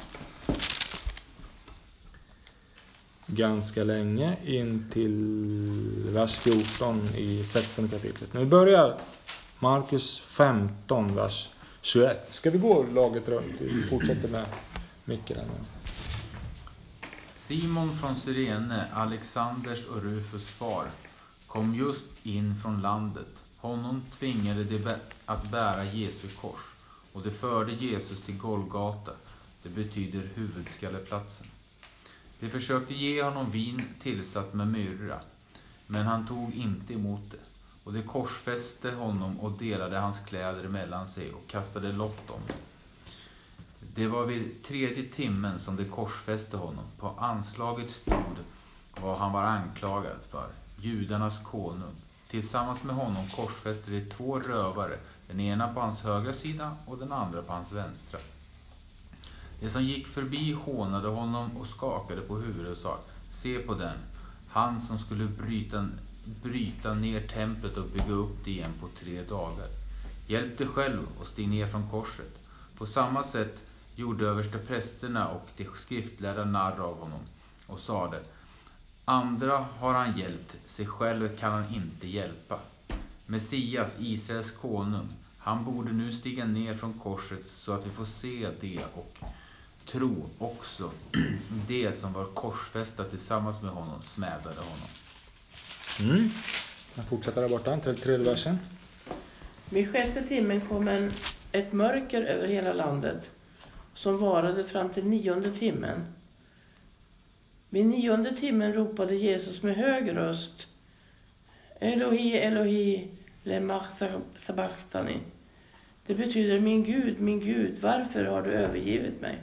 ganska länge in till vers 14 i 16 kapitlet. Nu börjar Markus 15, vers 21. Ska vi gå laget runt? Vi fortsätter med mycket där nu. Simon från Cyrene, Alexanders och Rufus far, kom just in från landet. Honom tvingade de att bära Jesu kors, och de förde Jesus till Golgata. Det betyder huvudskalleplatsen. De försökte ge honom vin tillsatt med myrra, men han tog inte emot det. Och de korsfäste honom och delade hans kläder mellan sig och kastade lott om det. Det var vid 3:e timmen som de korsfäste honom. På anslaget stod vad han var anklagad för: judarnas konung. Tillsammans med honom korsfäste de 2 rövare, den ena på hans högra sida och den andra på hans vänstra. De som gick förbi hånade honom och skakade på huvudet och sa: se på den, han som skulle bryta ner templet och bygga upp det igen på 3 dagar. Hjälp dig själv och stig ner från korset. På samma sätt gjorde översteprästerna och de skriftlärda narr av honom och sade: andra har han hjälpt, sig själv kan han inte hjälpa. Messias, Israels konung, han borde nu stiga ner från korset så att vi får se det och tro också. Det som var korsfästa tillsammans med honom smädade honom. Jag fortsätter där borta, 33 versen. Vid 6:e timmen kom ett mörker över hela landet, som varade fram till 9:e timmen. Vid 9:e timmen ropade Jesus med hög röst: Elohi, Elohi, lema sabachthani. Det betyder: min Gud, varför har du övergivit mig?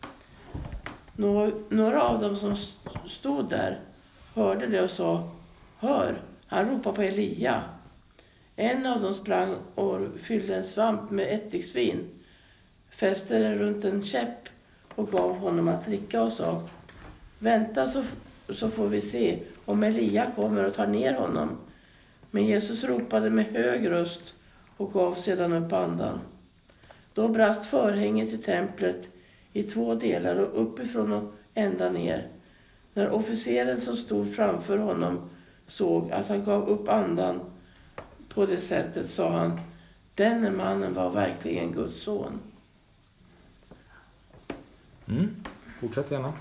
Några av dem som stod där hörde det och sa: hör, han ropar på Elia. En av dem sprang och fyllde en svamp med ättiksvin, fäste den runt en käpp och gav honom att dricka och sa: vänta så får vi se om Elia kommer och tar ner honom. Men Jesus ropade med hög röst och gav sedan upp andan. Då brast förhänget i templet i 2 delar och uppifrån och ända ner. När officeren som stod framför honom såg att han gav upp andan på det sättet, sa han: denne mannen var verkligen Guds son. Fortsätt gärna.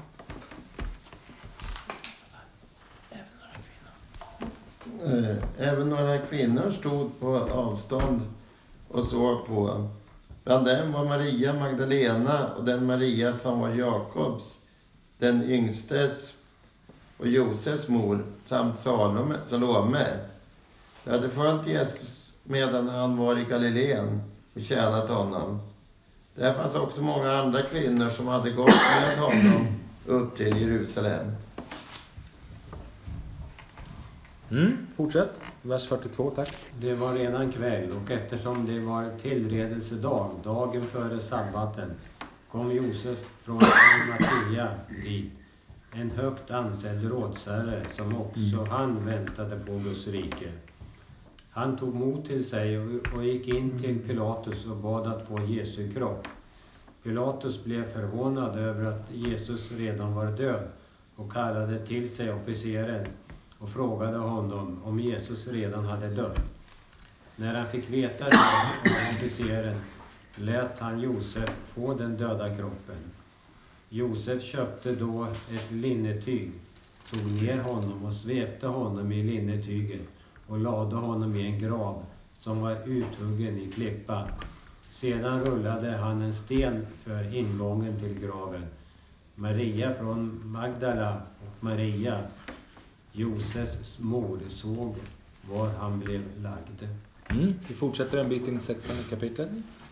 Även några kvinnor stod på avstånd och såg på. Bland dem var Maria Magdalena och den Maria som var Jakobs, den yngstes och Josefs mor, samt Salome. De hade följt Jesus medan han var i Galileen och tjänat honom. Där fanns också många andra kvinnor som hade gått med honom upp till Jerusalem. Fortsätt. Vers 42, tack. Det var redan kväll, och eftersom det var tillredelsedag, dagen före sabbaten, kom Josef från Arimatea dit, en högt ansedd rådsherre som också han väntade på Guds rike. Han tog mod till sig och gick in till Pilatus och bad att få Jesu kropp. Pilatus blev förvånad över att Jesus redan var död och kallade till sig officeren och frågade honom om Jesus redan hade dött. När han fick veta det av officeren lät han Josef få den döda kroppen. Josef köpte då ett linnetyg, tog ner honom och svepte honom i linnetyget och lade honom i en grav som var uthuggen i klippa. Sedan rullade han en sten för ingången till graven. Maria från Magdala och Maria, Josefs mor, såg var han blev lagd. Vi fortsätter en bit in i 16:e kapitlet.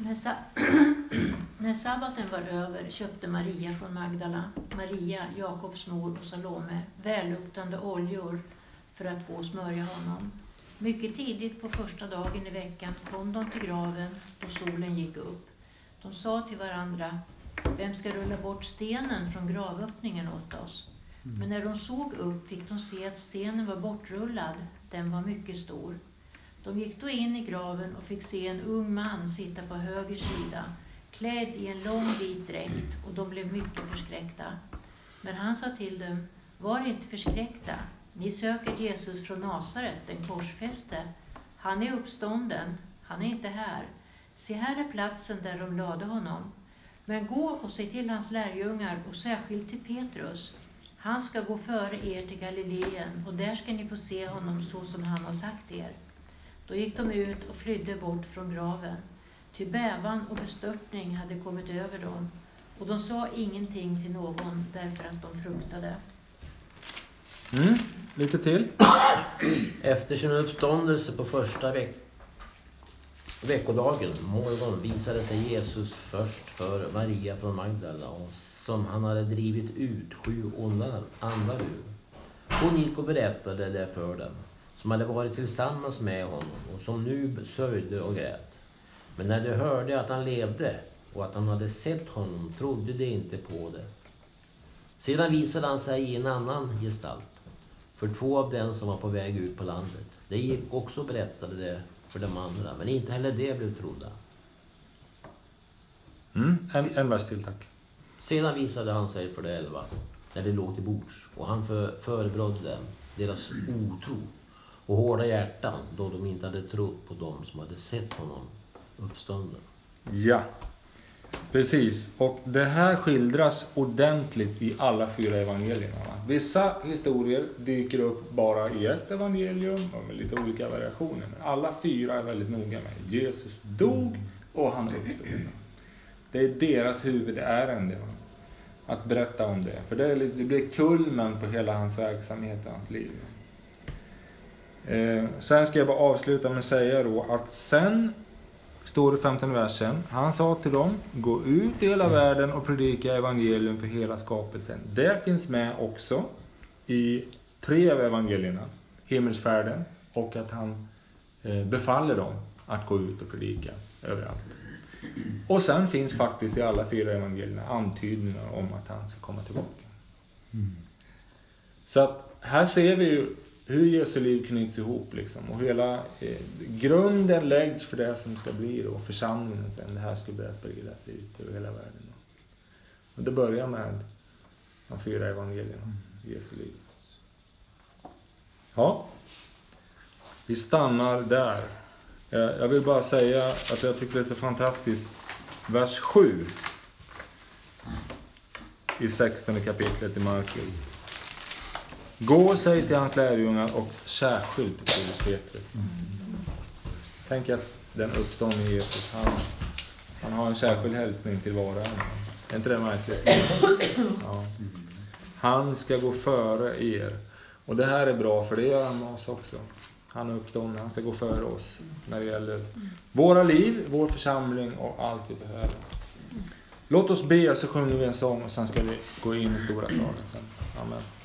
När sabbaten var över köpte Maria från Magdala, Maria, Jakobs mor och Salome välluktande oljor för att få smörja honom. Mycket tidigt på första dagen i veckan kom de till graven då solen gick upp. De sa till varandra: vem ska rulla bort stenen från gravöppningen åt oss? Men när de såg upp fick de se att stenen var bortrullad, den var mycket stor. De gick då in i graven och fick se en ung man sitta på höger sida, klädd i en lång vit dräkt, och de blev mycket förskräckta. Men han sa till dem: var inte förskräckta, ni söker Jesus från Nasaret, den korsfäste. Han är uppstånden, han är inte här. Se, här är platsen där de lade honom. Men gå och se till hans lärjungar och särskilt till Petrus Han ska gå före er till Galileen, och där ska ni få se honom så som han har sagt er. Då gick de ut och flydde bort från graven. Ty bävan och bestörtning hade kommit över dem, och de sa ingenting till någon därför att de fruktade. Lite till. Efter sin uppståndelse på första veckodagen morgon visade sig Jesus först för Maria från Magdala, och som han hade drivit ut 7 andar ur. Hon gick och berättade det för dem som hade varit tillsammans med honom och som nu sörjde och grät. Men när de hörde att han levde och att han hade sett honom trodde de inte på det. Sedan visade han sig i en annan gestalt för 2 av dem som var på väg ut på landet. De gick också och berättade det för de andra, men inte heller det blev trodda. En vers till, tack. Sedan visade han sig för de 11 när de låg till bords, och han förebrådde dem deras otro och hårda hjärtan, då de inte hade trott på dem som hade sett honom uppstånden. Ja, precis. Och det här skildras ordentligt i alla 4 evangelierna. Vissa historier dyker upp bara i ett evangelium och med lite olika variationer. Men alla 4 är väldigt noga med Jesus dog och han uppstod. Det är deras huvudärende att berätta om det. För det blir kulmen på hela hans verksamhet och hans liv. Sen ska jag bara avsluta med att säga då att sen står det 15 versen. Han sa till dem: gå ut i hela världen och predika evangelium för hela skapelsen. Det finns med också i 3 av evangelierna. Himmelsfärden och att han befaller dem att gå ut och predika överallt. Och sen finns faktiskt i alla 4 evangelierna antydningar om att han ska komma tillbaka. Så att här ser vi ju hur Jesu liv knyts ihop liksom, och hela grunden läggs för det som ska bli då församlingen sen det här ska börja spridas ut över hela världen. Och det börjar med de 4 evangelierna, Jesu liv. Ja, vi stannar där. Jag vill bara säga att jag tycker det är så fantastiskt. Vers 7 i 16 kapitlet i Markus. Gå och säg till hans lärjungar och särskilt till Petrus. Tänk att den uppståndne Jesus, han har en särskild hälsning till var och en. Är inte det märkligt? Ja. Han ska gå före er. Och det här är bra, för det gör han med oss också. Han är uppstånden, han ska gå före oss när det gäller våra liv, vår församling och allt vi behöver. Låt oss be, så sjunger vi en sång och sen ska vi gå in i stora salen sen. Amen.